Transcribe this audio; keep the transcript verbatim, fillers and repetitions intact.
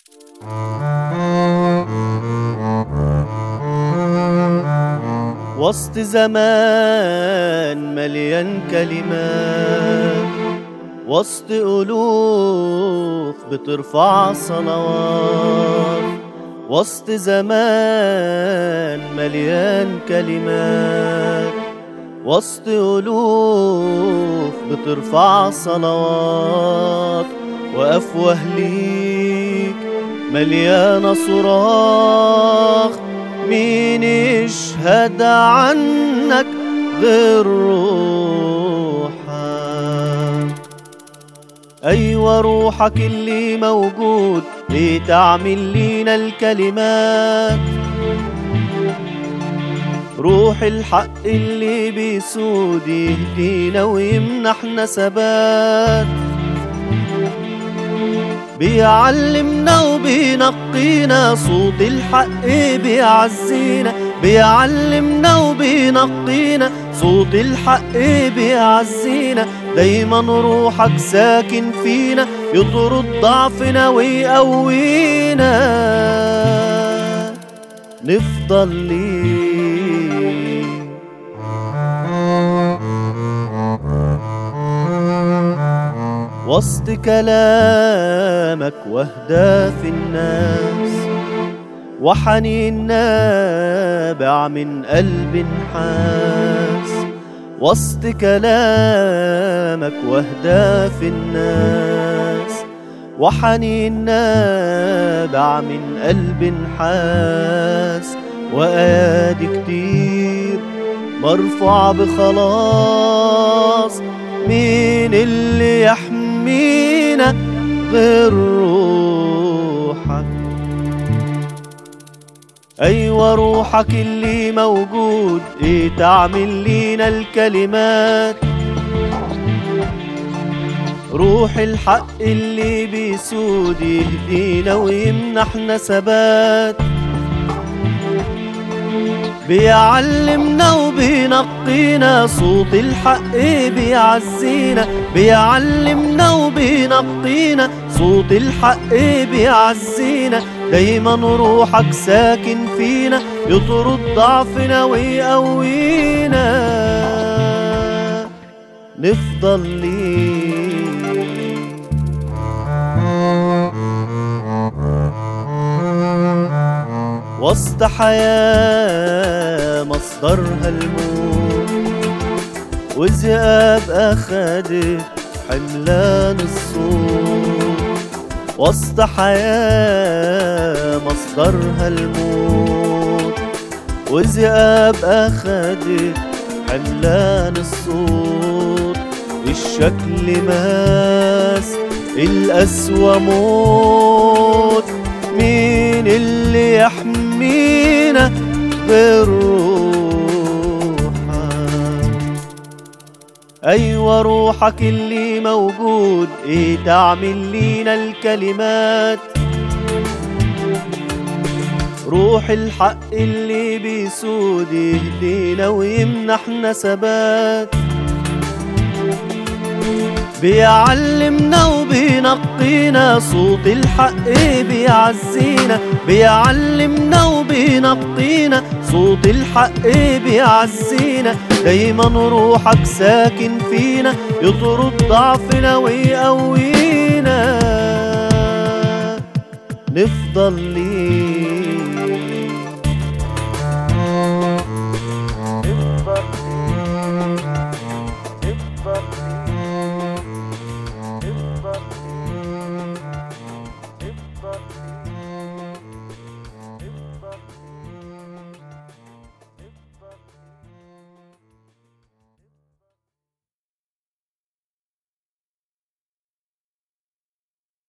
وسط زمان مليان كلمات، وسط ألوف بترفع صلوات. وسط زمان مليان كلمات، وسط ألوف بترفع صلوات. وأفواه ليك مليانة صراخ، مين يشهد عنك غير روحك؟ أيوة روحك اللي موجود، ليه تعمل لينا الكلمات؟ روح الحق اللي بيسود يهدينا ويمنحنا ثبات، بيعلمنا وبينقينا. صوت الحق بيعزينا، بيعلمنا وبينقينا. صوت الحق بيعزينا، دايما روحك ساكن فينا، يطرد ضعفنا ويقوينا. نفضل ليه وسط كلامك واهداف الناس، وحنين نابع من قلب نحاس. وسط كلامك واهداف الناس، وحنين نابع من قلب نحاس. وآيادي كتير مرفوع بخلاص، مين اللي يحمينا غير روحك؟ أيوة روحك اللي موجود، إيه تعمل لينا الكلمات؟ روح الحق اللي بيسود يهدينا ويمنحنا ثبات، بيعلمنا وبينقينا. صوت الحق بيعزينا، بيعلمنا وبينقينا. صوت الحق بيعزينا، دايما روحك ساكن فينا، يطرد ضعفنا ويقوينا. نفضل ليه وسط حياة مصدرها الموت، وذئاب أخدت حملان الصوت. وسط حياة مصدرها الموت، وذئاب أخدت حملان الصوت. الشكل ماس القسوة موت، مين اللي يحمينا غير روحك؟ أيوة روحك اللي موجود، إيه تعمل لينا الكلمات؟ روح الحق اللي بيسود يهدينا ويمنحنا ثبات، بيعلمنا وبينقينا. صوت الحق بيعزينا، بيعلمنا وبينقينا. صوت الحق بيعزينا، دايما روحك ساكن فينا، يطرد ضعفنا ويقوينا. نفضل ليه